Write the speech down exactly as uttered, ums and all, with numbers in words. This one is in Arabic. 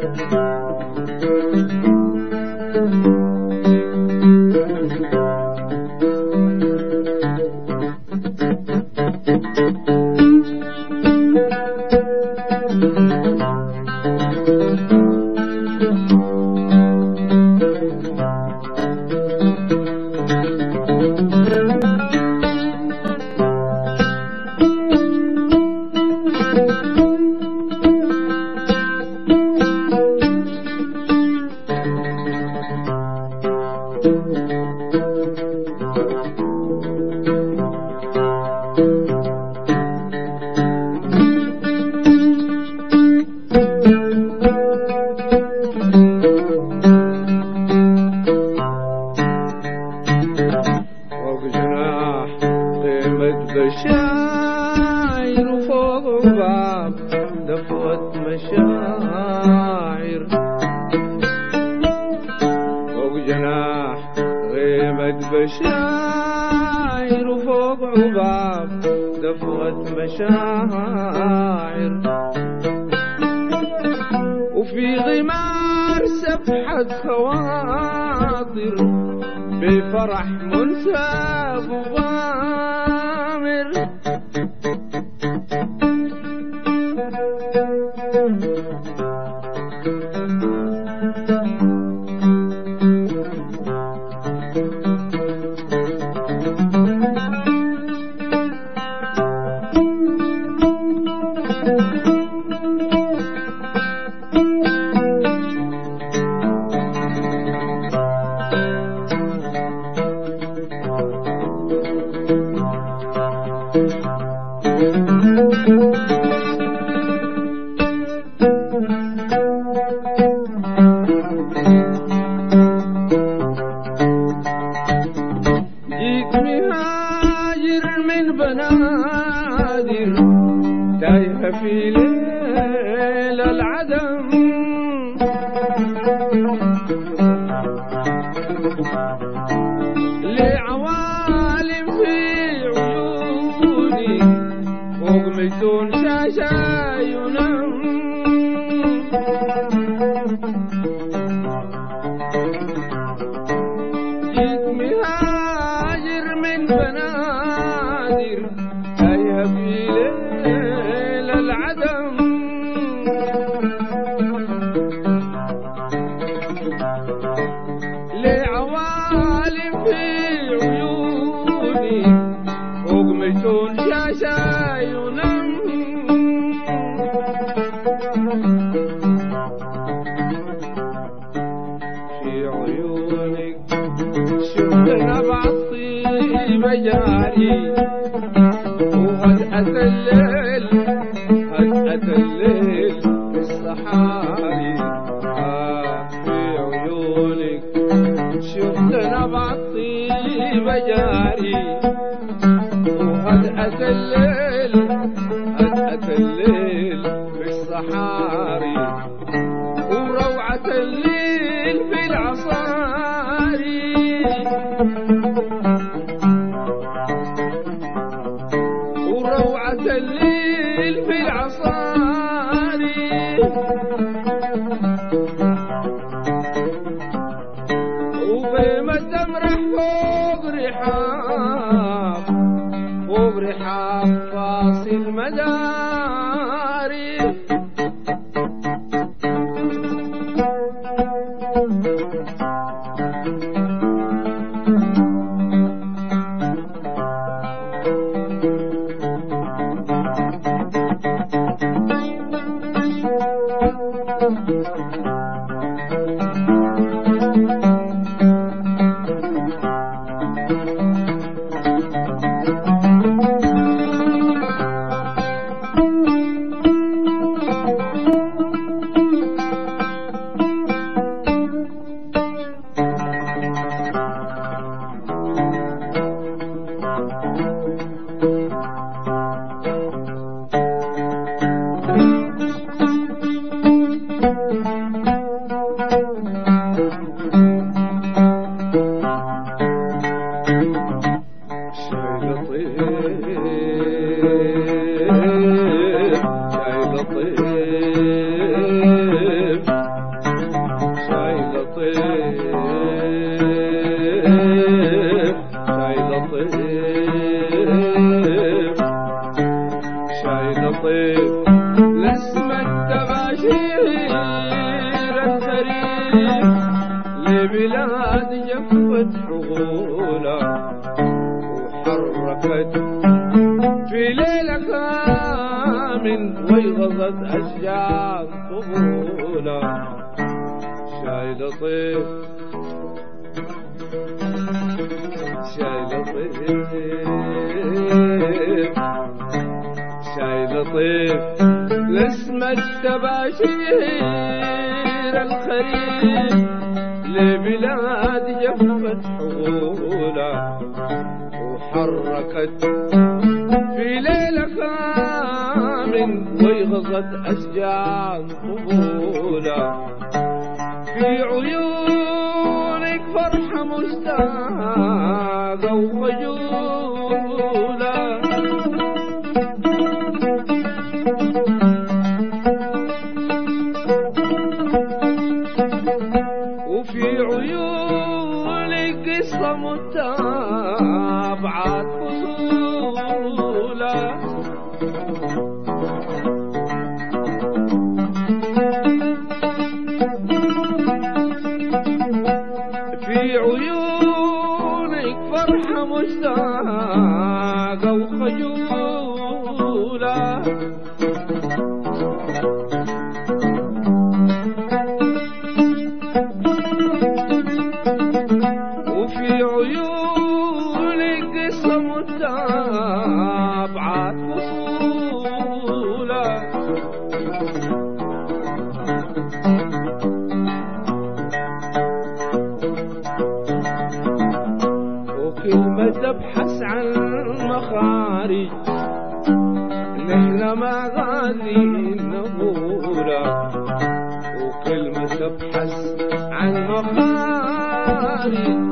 بشاير وفوق باب دفوت مشاعر فوق جناح غيمة بشاير وفوق عباب دفوت مشاعر وفي غمار سفحة خواطر بفرح منساب وغامر جيت مهاجر من بنادر تايهة في ليل العدم لعوالم في عيوني فوق ميتون شاشة ينام جيت مهاجر من بنادر تايهة في ليل العدم لعوالم في عيوني فوق ميتون شاشة ينام في عيونك شفت نبع الطيبة جاري وهدأة الليل هدأة الليل في الصحاري آه في عيونك شفت نبع الطيبة جاري وهدأة الليل هدأة الليل في الصحاري وروعة الليل في العصاري وروعة الليل في العصاري وخيمة تمرح فوق رحاب فوق رحاب فاصل مداري التباشير الكريم لبلاد جفت حقولا وحركت في ليلة كامل ويغضت أشجار طبولا شاي لطيف شاي لطيف شاي لطيف لاسم التباشير الخريف لبلاد جفت حقولا وحركت في ليلة كامل ويغضت أشجار طبولا في عيونك فرحة مشتاقة وخجولة وفي عيونك قصة متابعة فصولة في عيونك فرحة مشتاقة وخجولة وفي عيونك قصة متابعة فصولة وكلمة تبحث عن مخارج نحن ما غادرين نقولها وكلمة تبحث عن مخارج